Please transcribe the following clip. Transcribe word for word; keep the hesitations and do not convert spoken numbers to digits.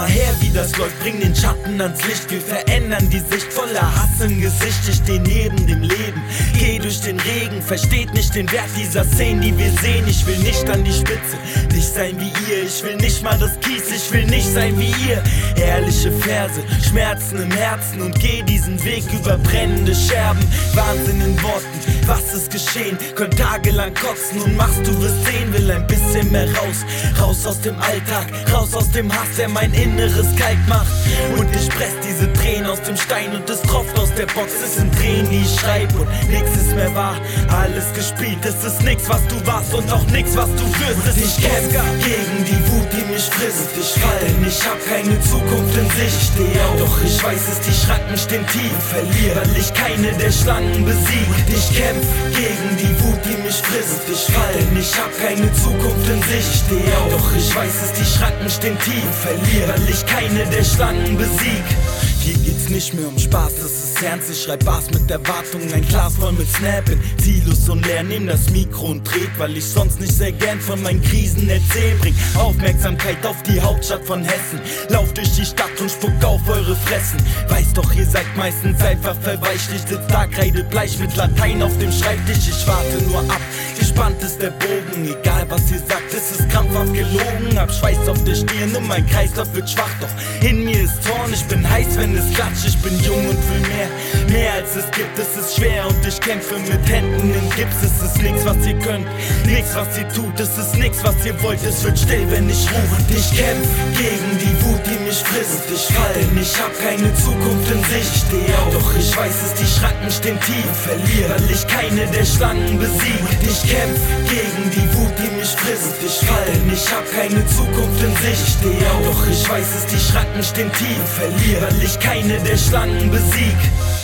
mal her, wie das läuft, bring den Schatten ans Licht. Wir verändern die Sicht, voller Hass im Gesicht. Ich steh neben dem Leben, geh durch den Regen, versteht nicht den Wert dieser Szenen, die wir sehen. Ich will nicht an die Spitze, nicht sein wie ihr. Ich will nicht mal das Kies, ich will nicht sein wie ihr. Ehrliche Verse, Schmerzen im Herzen und geh diesen Weg über brennende Scherben. Wahnsinn in Worten, was ist geschehen? Könnt tagelang kotzen und machst, du wirst sehen. Will ein bisschen mehr raus, raus aus dem Alltag, raus aus dem Hass, der mein Inneres kalt macht. Und ich press diese Tränen aus dem Stein und es tropft aus der Box. Es sind Tränen, die ich schreib und nix ist mehr wahr. Alles gespielt, es ist nix, was du warst und auch nix, was du wirst. Es ich kämpf gegen die Wut, die mich frisst. Ich fall, denn ich hab keine Zukunft in Sicht. Ich steh auf, doch ich weiß es, die Schranken stehen tief. Verliere, weil ich keine der Schlangen besiegt. Ich kämpf gegen die Wut, die mich frisst. Ich fall, denn ich hab keine Zukunft in Sicht. Ich steh auf, doch ich weiß es, die Schranken stehen tief. Verliere, weil ich keine der Schlangen besiegt. Hier geht's nicht mehr um Spaß, das ist ernst. Ich schreib Bars mit Erwartung, ein Glas voll mit Snappen. Ziellos und leer, nehm das Mikro und dreht, weil ich sonst nicht sehr gern von meinen Krisen erzähl. Bring Aufmerksamkeit auf die Hauptstadt von Hessen. Lauf durch die Stadt und spuck auf eure Fressen. Weiß doch, ihr seid meistens einfach verweicht. Ich sitz da kreidebleich mit Latein auf dem Schreibtisch. Ich warte nur ab, gespannt ist der Bogen. Egal was ihr sagt, es ist krampfhaft gelogen. Hab Schweiß auf der Stirn und mein Kreislauf wird schwach. Doch in mir ist Zorn, ich bin heiß, wenn es klatscht. Ich bin jung und will mehr, mehr als es gibt. Es ist schwer und ich kämpfe mit Händen im Gips. Es ist nichts, was ihr könnt, nichts, was ihr tut. Es ist nichts, was ihr wollt, es wird still, wenn ich rufe. Und ich kämpf gegen die Wut, die mich frisst. Ich fall, denn ich hab keine Zukunft in Sicht. Ich steh auf, doch ich weiß es, die Schranken stehen tief. Verliere, weil ich keine der Schlangen besiegt. Ich kämpf gegen die Wut, die mich frisst. Ich fall, denn ich hab keine Zukunft in Sicht. Ich steh auf, doch ich weiß es, die Schranken stehen tief. Verliere, weil ich keine der Schlangen besiegt.